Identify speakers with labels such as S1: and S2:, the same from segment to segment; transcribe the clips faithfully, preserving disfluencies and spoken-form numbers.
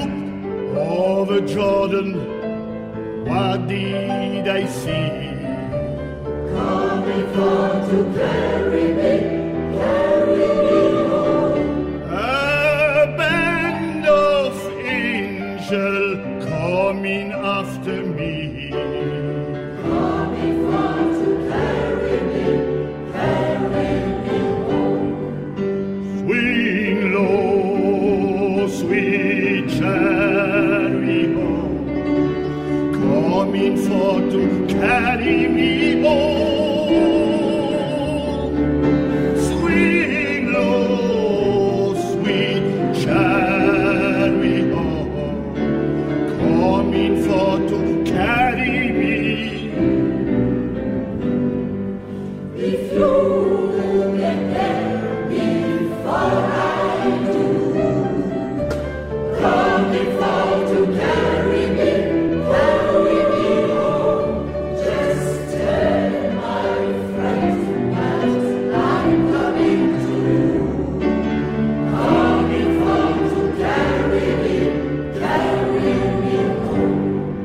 S1: looked over Jordan, what did I see?
S2: Coming forth to carry me, carry me home.
S1: A band of angels coming after me.
S2: Coming forth to carry me, carry me home.
S1: Swing low, sweet chariot, coming forth to carry me home. Swing low, sweet chariot, coming forth to carry me.
S2: If you get there before I do, coming forth to carry me, carry me home. Just tell my friends that I'm coming too. Coming forth to carry me, carry me home.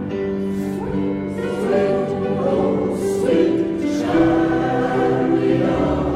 S2: Sweet, oh sweet chariot,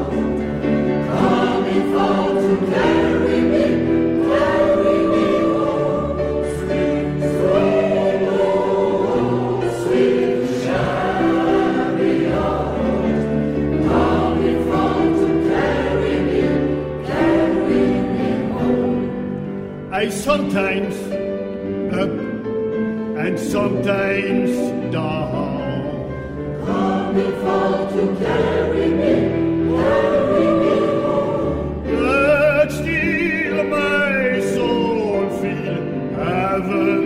S2: coming forth to carry me, carry me home. Sweet, sweet, oh sweet chariot, coming forth to carry me, carry me home.
S1: I sometimes up and sometimes down.
S2: Coming forth to carry me, carry me home.
S1: But still my soul feel heaven